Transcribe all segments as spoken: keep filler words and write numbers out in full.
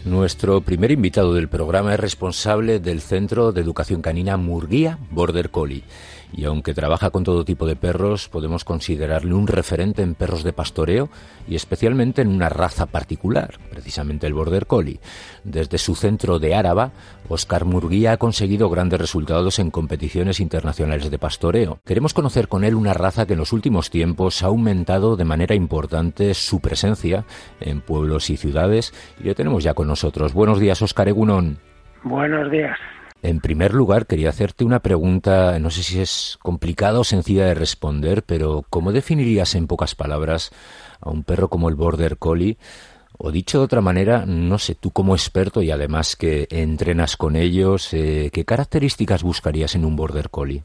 Nuestro primer invitado del programa es responsable del Centro de Educación Canina Murguía Border Collie. Y aunque trabaja con todo tipo de perros, podemos considerarle un referente en perros de pastoreo y especialmente en una raza particular, precisamente el Border Collie. Desde su centro de Áraba, Óscar Murguía ha conseguido grandes resultados en competiciones internacionales de pastoreo. Queremos conocer con él una raza que en los últimos tiempos ha aumentado de manera importante su presencia en pueblos y ciudades. Y lo tenemos ya con nosotros. Buenos días, Óscar Egunon. Buenos días. En primer lugar, quería hacerte una pregunta, no sé si es complicada o sencilla de responder, pero ¿cómo definirías en pocas palabras a un perro como el Border Collie? O dicho de otra manera, no sé, tú como experto y además que entrenas con ellos, eh, ¿qué características buscarías en un Border Collie?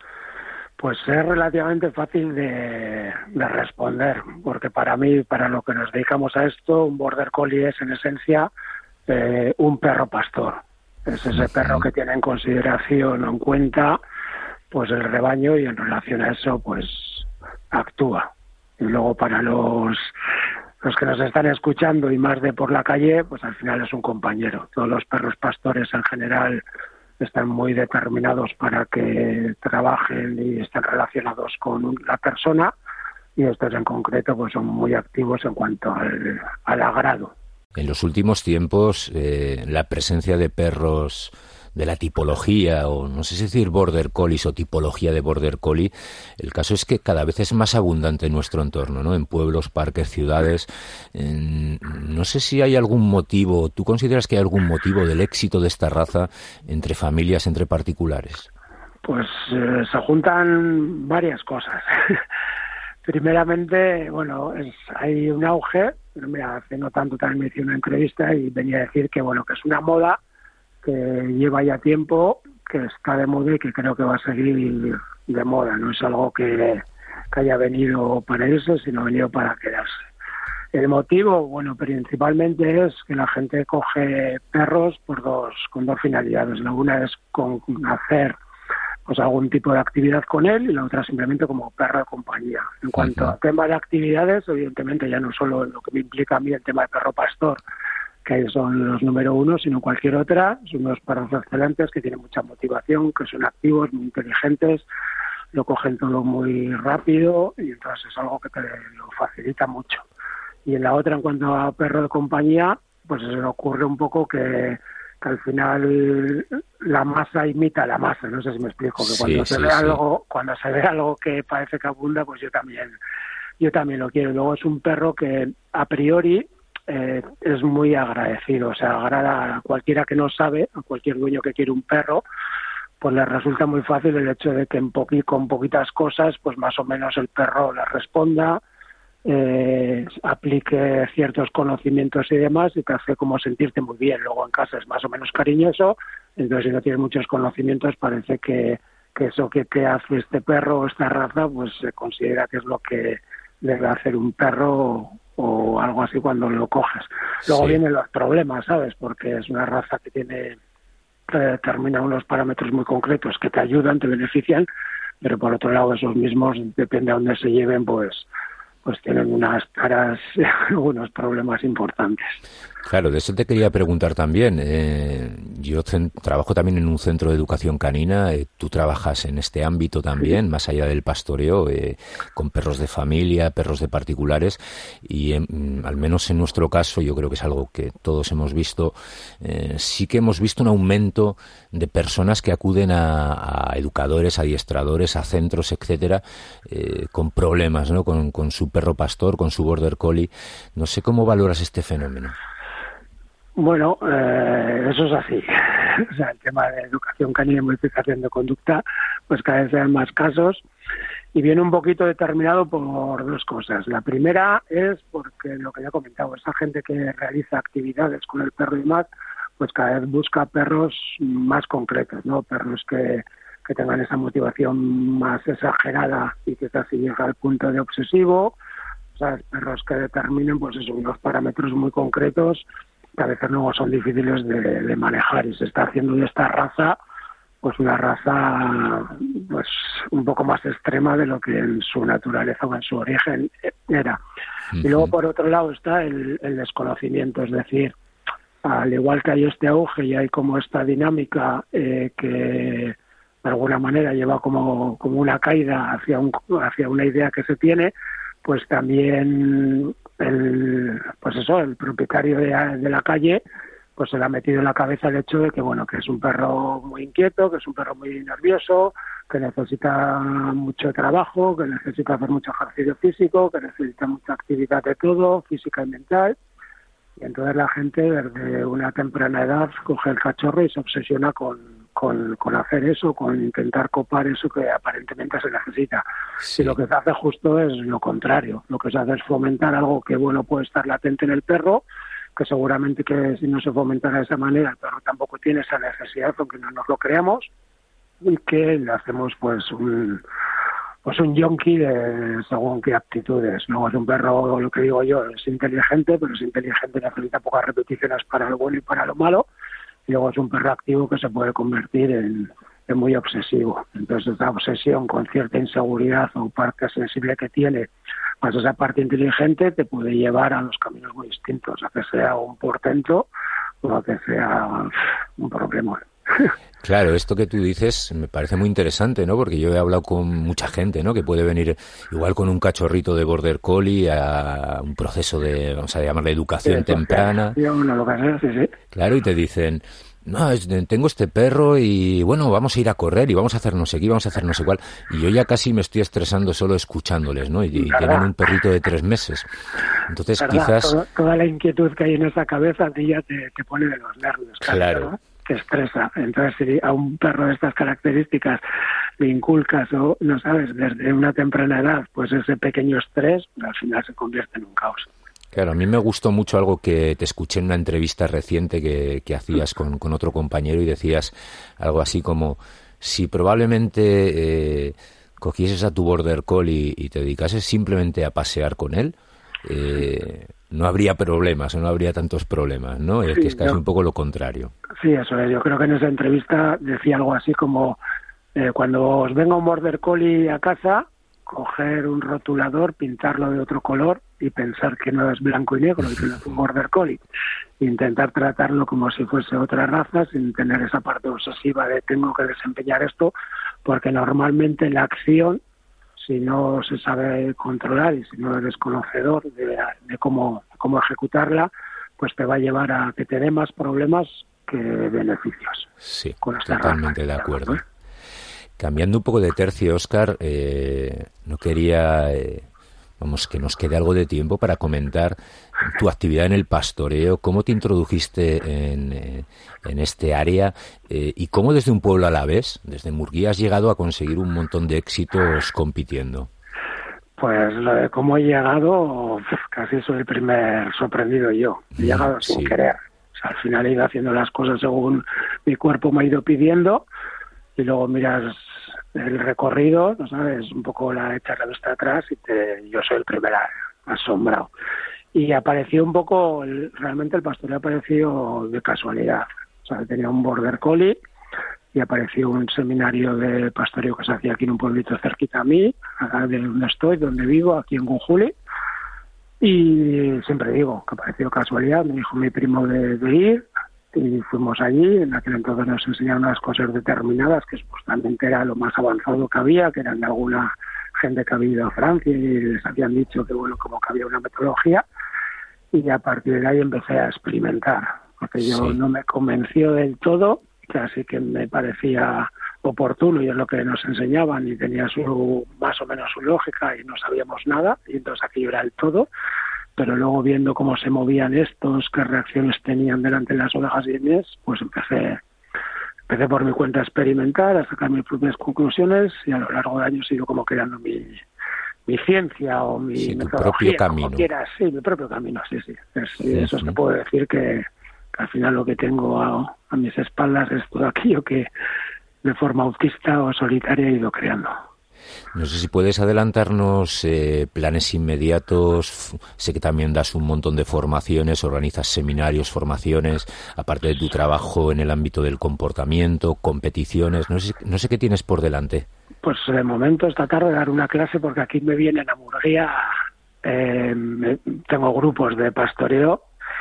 Pues es relativamente fácil de, de responder, porque para mí, para lo que nos dedicamos a esto, un Border Collie es en esencia eh, un perro pastor. Es ese perro que tiene en consideración o en cuenta pues el rebaño y en relación a eso pues actúa. Y luego para los los que nos están escuchando y más de por la calle, pues al final es un compañero. Todos los perros pastores en general están muy determinados para que trabajen y estén relacionados con la persona, y estos en concreto pues son muy activos en cuanto al, al agrado. En los últimos tiempos, eh, la presencia de perros de la tipología, o no sé si decir Border Collies o tipología de Border Collie, el caso es que cada vez es más abundante en nuestro entorno, ¿no? En pueblos, parques, ciudades. En, no sé si hay algún motivo, ¿tú consideras que hay algún motivo del éxito de esta raza entre familias, entre particulares? Pues eh, se juntan varias cosas. Primeramente, bueno, es, hay un auge. Mira, hace no tanto también me hice una entrevista y venía a decir que bueno, que es una moda que lleva ya tiempo, que está de moda y que creo que va a seguir de moda. No es algo que, que haya venido para irse, sino ha venido para quedarse. El motivo, bueno, principalmente es que la gente coge perros por dos, con dos finalidades. La una es con hacer pues algún tipo de actividad con él y la otra simplemente como perro de compañía. En cuanto uh-huh. a tema de actividades, evidentemente ya no solo lo que me implica a mí el tema de perro pastor, que son los número uno, sino cualquier otra. Son unos perros excelentes que tienen mucha motivación, que son activos, muy inteligentes, lo cogen todo muy rápido y entonces es algo que te lo facilita mucho. Y en la otra, en cuanto a perro de compañía, pues se le ocurre un poco que que al final la masa imita la masa, no sé si me explico, que cuando sí, se sí, ve sí. algo, cuando se ve algo que parece que abunda, pues yo también, yo también lo quiero. Luego es un perro que a priori eh, es muy agradecido, o sea, agrada a cualquiera que no sabe, a cualquier dueño que quiere un perro, pues le resulta muy fácil el hecho de que en poqui, con poquitas cosas, pues más o menos el perro le responda, Eh, aplique ciertos conocimientos y demás y te hace como sentirte muy bien. Luego en casa es más o menos cariñoso, entonces si no tienes muchos conocimientos parece que, que eso que te hace este perro o esta raza pues se considera que es lo que debe hacer un perro o algo así cuando lo coges. Luego sí. vienen los problemas, ¿sabes? Porque es una raza que tiene que determina unos parámetros muy concretos que te ayudan, te benefician, pero por otro lado esos mismos, depende a dónde se lleven, pues pues tienen unas caras, unos problemas importantes. Claro, de eso te quería preguntar también. Eh, yo cen- trabajo también en un centro de educación canina. Eh, tú trabajas en este ámbito también, sí. más allá del pastoreo, eh, con perros de familia, perros de particulares. Y eh, al menos en nuestro caso, yo creo que es algo que todos hemos visto. Eh, sí que hemos visto un aumento de personas que acuden a, a educadores, adiestradores, a centros, etcétera, eh, con problemas, ¿no? Con, con su perro pastor, con su Border Collie. No sé cómo valoras este fenómeno. Bueno, eh, eso es así. O sea, el tema de educación canina y modificación de conducta, pues cada vez hay más casos y viene un poquito determinado por dos cosas. La primera es porque lo que ya he comentado, esa gente que realiza actividades con el perro y más, pues cada vez busca perros más concretos, ¿no? Perros que, que tengan esa motivación más exagerada y que casi llega al punto de obsesivo. O sea, perros que determinen, pues eso, unos parámetros muy concretos que a veces luego son difíciles de, de manejar, y se está haciendo de esta raza pues una raza pues un poco más extrema de lo que en su naturaleza o en su origen era. Uh-huh. Y luego por otro lado está el, el desconocimiento, es decir, al igual que hay este auge y hay como esta dinámica eh, que de alguna manera lleva como, como una caída hacia, un, hacia una idea que se tiene, pues también el, pues eso, el propietario de, de la calle pues se le ha metido en la cabeza el hecho de que bueno, que es un perro muy inquieto, que es un perro muy nervioso, que necesita mucho trabajo, que necesita hacer mucho ejercicio físico, que necesita mucha actividad de todo, física y mental. Y entonces la gente desde una temprana edad coge el cachorro y se obsesiona con, con, con hacer eso, con intentar copar eso que aparentemente se necesita. Sí. Y lo que se hace justo es lo contrario. Lo que se hace es fomentar algo que bueno puede estar latente en el perro, que seguramente que si no se fomentara de esa manera el perro tampoco tiene esa necesidad, aunque no nos lo creamos, y que le hacemos pues un pues un yonki de según qué aptitudes. No es un perro, lo que digo yo, es inteligente, pero es inteligente, necesita pocas repeticiones para lo bueno y para lo malo, y luego es un perro activo que se puede convertir en, en muy obsesivo. Entonces esa obsesión con cierta inseguridad o parte sensible que tiene, pues esa parte inteligente te puede llevar a los caminos muy distintos, a que sea un portento o a que sea un problema. Claro, esto que tú dices me parece muy interesante, ¿no? Porque yo he hablado con mucha gente, ¿no? Que puede venir igual con un cachorrito de Border Collie a un proceso de, vamos a llamarle educación sí, temprana. Una, lo que sea, sí, sí. Claro, y te dicen, no, es, tengo este perro y bueno, vamos a ir a correr y vamos a hacer no sé qué, vamos a hacer no sé cuál. Y yo ya casi me estoy estresando solo escuchándoles, ¿no? Y, y tienen un perrito de tres meses. Entonces ¿verdad? Quizás... Toda, toda la inquietud que hay en esa cabeza a ti ya te, te pone de los nervios. Claro. ¿verdad? Te estresa. Entonces, si a un perro de estas características le inculcas o, no sabes, desde una temprana edad, pues ese pequeño estrés, al final se convierte en un caos. Claro, a mí me gustó mucho algo que te escuché en una entrevista reciente que, que hacías con, con otro compañero y decías algo así como, si probablemente eh, cogieses a tu Border Collie y te dedicases simplemente a pasear con él, eh, no habría problemas, o no habría tantos problemas, ¿no? Es sí, que es casi yo, un poco lo contrario. Sí, eso es. Yo creo que en esa entrevista decía algo así como, eh, cuando os venga un Border Collie a casa, coger un rotulador, pintarlo de otro color y pensar que no es blanco y negro y que no es un Border Collie. Intentar tratarlo como si fuese otra raza sin tener esa parte obsesiva de tengo que desempeñar esto, porque normalmente la acción, si no se sabe controlar y si no eres conocedor de, de cómo, cómo ejecutarla, pues te va a llevar a que te dé más problemas que beneficios. Sí, con esta totalmente raza, de acuerdo. ¿no? Cambiando un poco de tercio, Óscar, eh, no quería, eh, vamos, que nos quede algo de tiempo para comentar tu actividad en el pastoreo, cómo te introdujiste en, eh, en este área eh, y cómo desde un pueblo a la vez, desde Murguía, has llegado a conseguir un montón de éxitos compitiendo. Pues lo de cómo he llegado, casi soy el primer sorprendido yo. He llegado sin sí. querer. O sea, al final he ido haciendo las cosas según mi cuerpo me ha ido pidiendo y luego miras el recorrido, ¿no sabes? Un poco la echar la vista atrás y te, yo soy el primer asombrado. Y apareció un poco, el, realmente el pastoreo apareció de casualidad. O sea, tenía un Border Collie y apareció un seminario de pastoreo que se hacía aquí en un pueblito cerquita a mí, acá de donde estoy, donde vivo, aquí en Gunjuli. Y siempre digo que apareció casualidad, me dijo mi primo de, de ir y fuimos allí. En aquel entonces nos enseñaron unas cosas determinadas que supuestamente era lo más avanzado que había, que eran de alguna gente que había ido a Francia y les habían dicho que bueno, como que había una metodología. Y a partir de ahí empecé a experimentar, porque yo sí. no me convenció del todo, así que me parecía oportuno y es lo que nos enseñaban y tenía su más o menos su lógica y no sabíamos nada y entonces aquello era el todo, pero luego viendo cómo se movían estos, qué reacciones tenían delante de las ovejas y demás, pues empecé empecé por mi cuenta a experimentar, a sacar mis propias conclusiones y a lo largo de años he ido como creando mi mi ciencia o mi sí, metodología, propio camino. Como quieras, sí, mi propio camino, sí, sí. Es, sí eso es que puedo decir que, que al final lo que tengo a, a mis espaldas es todo aquello que de forma autista o solitaria he ido creando. No sé si puedes adelantarnos eh, planes inmediatos. Sé que también das un montón de formaciones, organizas seminarios, formaciones, aparte de tu trabajo en el ámbito del comportamiento, competiciones. No sé, no sé qué tienes por delante. Pues de momento esta tarde dar una clase porque aquí me vienen a Murguía. Eh, me, tengo grupos de pastoreo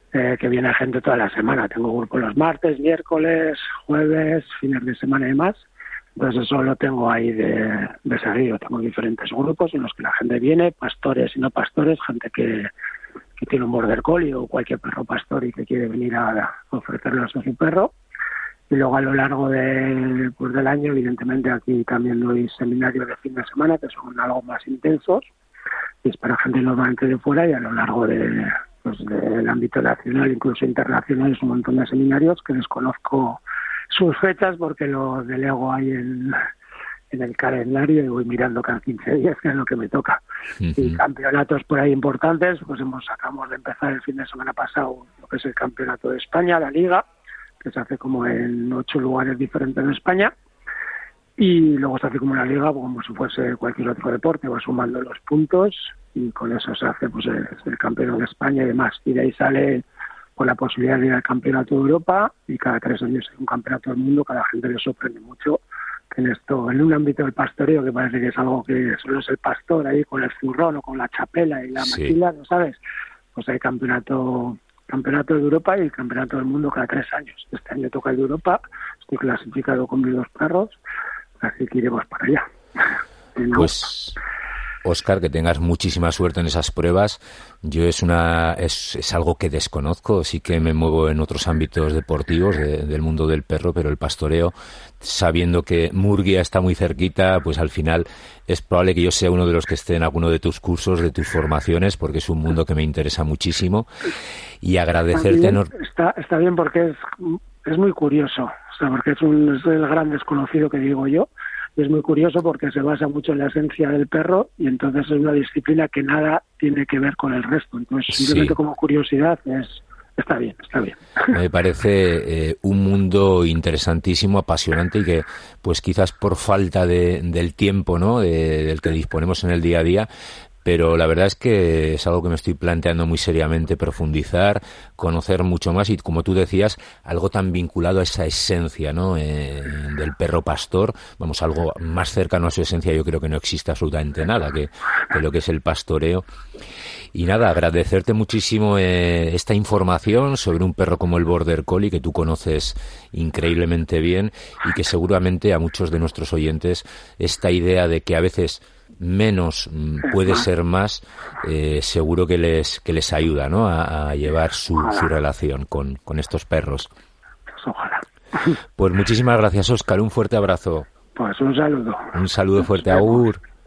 eh, que viene gente toda la semana. Tengo grupo los martes, miércoles, jueves, fines de semana y demás. Entonces eso lo tengo ahí de, de seguido. Tengo diferentes grupos en los que la gente viene, pastores y no pastores, gente que, que tiene un border collie o cualquier perro pastor y que quiere venir a ofrecerles a su perro. Y luego a lo largo de, pues, del año, evidentemente aquí también doy seminarios de fin de semana que son algo más intensos y es para gente normalmente de fuera, y a lo largo de, pues, del ámbito nacional, incluso internacional, es un montón de seminarios que desconozco sus fechas porque los delego ahí en, en el calendario y voy mirando cada quince días, que es lo que me toca. Uh-huh. Y campeonatos por ahí importantes, pues hemos acabamos de empezar el fin de semana pasado lo que es el Campeonato de España, la Liga, que se hace como en ocho lugares diferentes en España, y luego se hace como una liga, como si fuese cualquier otro deporte, va sumando los puntos y con eso se hace pues el, el campeonato de España y demás, y de ahí sale con la posibilidad de ir al campeonato de Europa, y cada tres años hay un campeonato del mundo. Cada gente le sorprende mucho que en esto, en un ámbito del pastoreo, que parece que es algo que solo es el pastor ahí con el zurrón o con la chapela y la sí. maquila, ¿no sabes? Pues hay campeonato campeonato de Europa y el campeonato del mundo cada tres años. Este año toca el de Europa, estoy clasificado con mis dos perros, así que iremos para allá. Pues, Óscar, que tengas muchísima suerte en esas pruebas. Yo es una es, es algo que desconozco, sí que me muevo en otros ámbitos deportivos de, del mundo del perro, pero el pastoreo, sabiendo que Murguía está muy cerquita, pues al final es probable que yo sea uno de los que esté en alguno de tus cursos, de tus formaciones, porque es un mundo que me interesa muchísimo. Y agradecerte... Está bien, está, está bien porque es, es muy curioso, o sea, porque es, un, es el gran desconocido que digo yo. Es muy curioso porque se basa mucho en la esencia del perro y entonces es una disciplina que nada tiene que ver con el resto. Entonces, simplemente sí. como curiosidad, es está bien, está bien. Me parece eh, un mundo interesantísimo, apasionante y que, pues quizás por falta de, del tiempo, ¿no?, de, del que disponemos en el día a día, pero la verdad es que es algo que me estoy planteando muy seriamente profundizar, conocer mucho más y, como tú decías, algo tan vinculado a esa esencia, ¿no?, eh, del perro pastor. Vamos, algo más cercano a su esencia yo creo que no existe absolutamente nada que, que lo que es el pastoreo. Y nada, agradecerte muchísimo eh, esta información sobre un perro como el Border Collie, que tú conoces increíblemente bien y que seguramente a muchos de nuestros oyentes esta idea de que a veces menos puede ser más, eh, seguro que les que les ayuda, ¿no?, a, a llevar su, su relación con, con estos perros. Pues ojalá. Pues muchísimas gracias, Óscar, un fuerte abrazo. Pues un saludo. Un saludo fuerte, agur.